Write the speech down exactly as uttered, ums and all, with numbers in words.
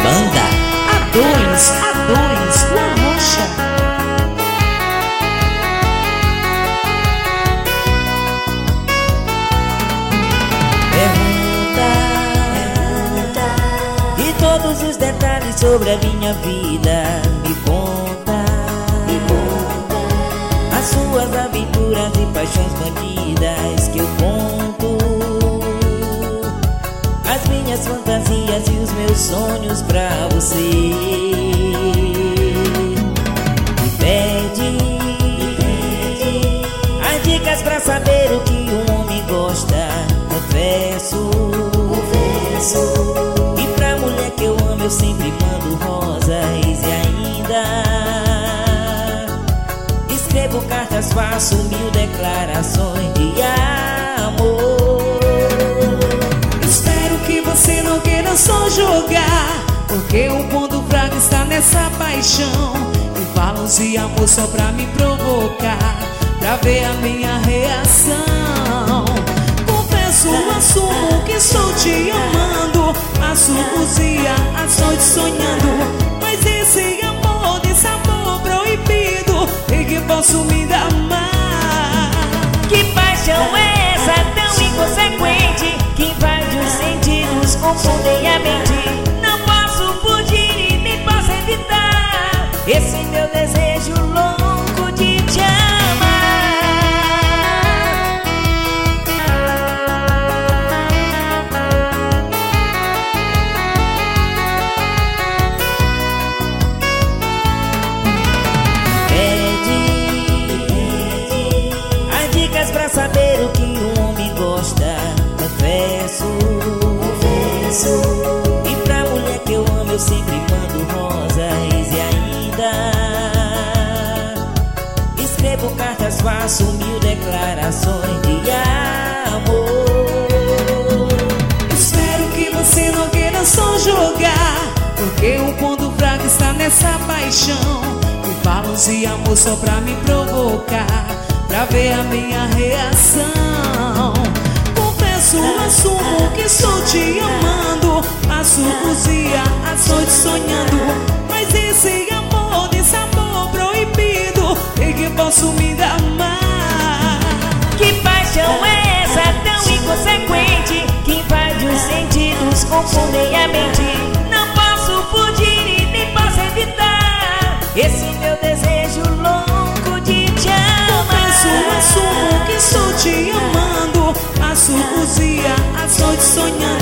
Banda A dois, A dois, La Rocha. Pergunta, pergunta, e todos os detalhes sobre a minha vida. Me conta, me conta, as suas aventuras e paixões bandidas que eu conto, as minhas fantasias e os meus sonhos pra você. Me pede, me pede as dicas pra saber o que um homem gosta. Confesso, confesso, e pra mulher que eu amo eu sempre mando rosas. E ainda escrevo cartas, faço mil declarações de amor. Espero que você não queira só jogar, porque o ponto fraco está nessa paixão. E falam de amor só pra me provocar, pra ver a minha reação. Confesso, assumo que estou te amando, passo os dias, as noites sonhando, mas esse amor, desse amor proibido, e que posso me dar mais. Que paixão é essa tão inconsequente, que invade os sentidos, confundem a mente. Não posso fugir e nem posso evitar esse meu desejo louco de te amar. Pede, pede as dicas pra saber o que um homem gosta. Confesso, confesso, e pra mulher que eu amo eu sempre mando rosas. E ainda escrevo cartas, faço mil declarações de amor. Espero que você não queira só jogar, porque o ponto fraco está nessa paixão. E falam de amor só pra me provocar, pra ver a minha reação. Confesso, assumo que estou te amando, passo os dias, as noites sonhando, mas esse amor, desse amor proibido, e que posso me dar mais. Que paixão é essa tão inconsequente, que invade os sentidos, confundem a mente. Não posso fugir e nem posso evitar esse meu desejo louco de te amar. Confesso, assumo que estou te amando, passo os dias, as noites sonhando,